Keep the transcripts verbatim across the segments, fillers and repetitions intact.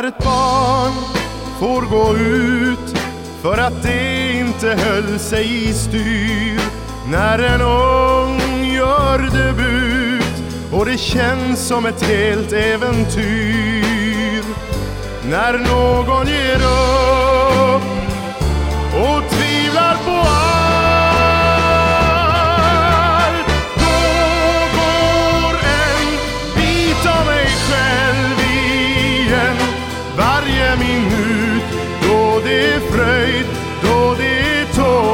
När ett barn får gå ut för att det inte höll sig i styr, när en ung gör debut och det känns som ett helt äventyr, när någon ger upp och tvivlar på allt, då går en bit av mig själv igen. Varje minut då det är fröjd, då det är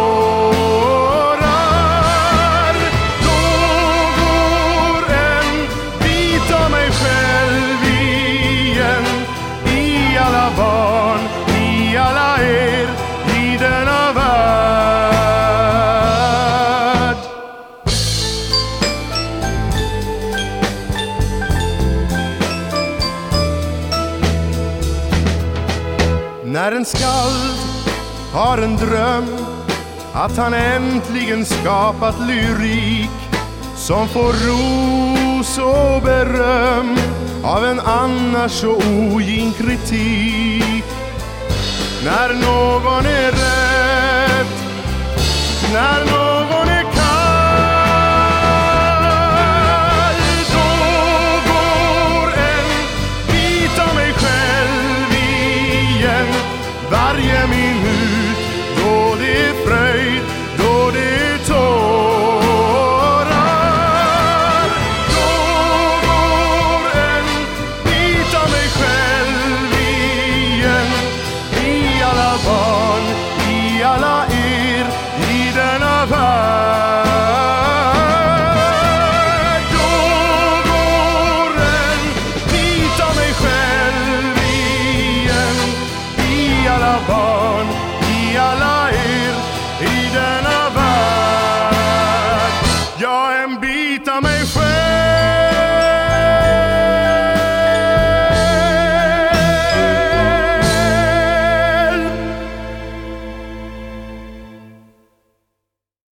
tårar, då går en bit av mig själv igen. I alla barn, i alla er, i denna värld. När en skald har en dröm att han äntligen skapat lyrik som får ros och beröm av en annars så ogin kritik, när någon är rädd, när någon är kall, då går en bit av mig själv igen. Varje minut då det är fröjd, då det är tårar, då går en bit av mig själv igen. I alla barn, i alla er, i denna värld. Då går en bit av mig själv igen. I alla barn,